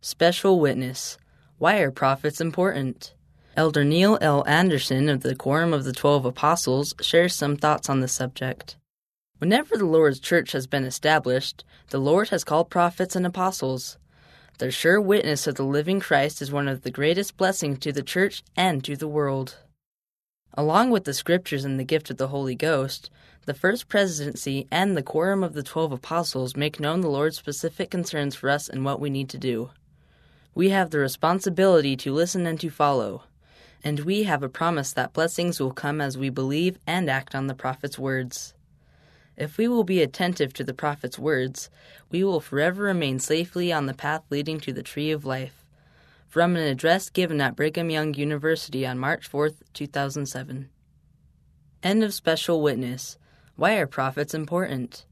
Special Witness. Why are prophets important? Elder Neil L. Anderson of the Quorum of the 12 Apostles shares some thoughts on this subject. Whenever the Lord's church has been established, the Lord has called prophets and apostles. Their sure witness of the living Christ is one of the greatest blessings to the church and to the world. Along with the Scriptures and the gift of the Holy Ghost, the First Presidency and the Quorum of the 12 Apostles make known the Lord's specific concerns for us and what we need to do. We have the responsibility to listen and to follow, and we have a promise that blessings will come as we believe and act on the prophet's words. If we will be attentive to the prophet's words, we will forever remain safely on the path leading to the tree of life. From an address given at Brigham Young University on March 4, 2007. End of Special Witness. Why are prophets important?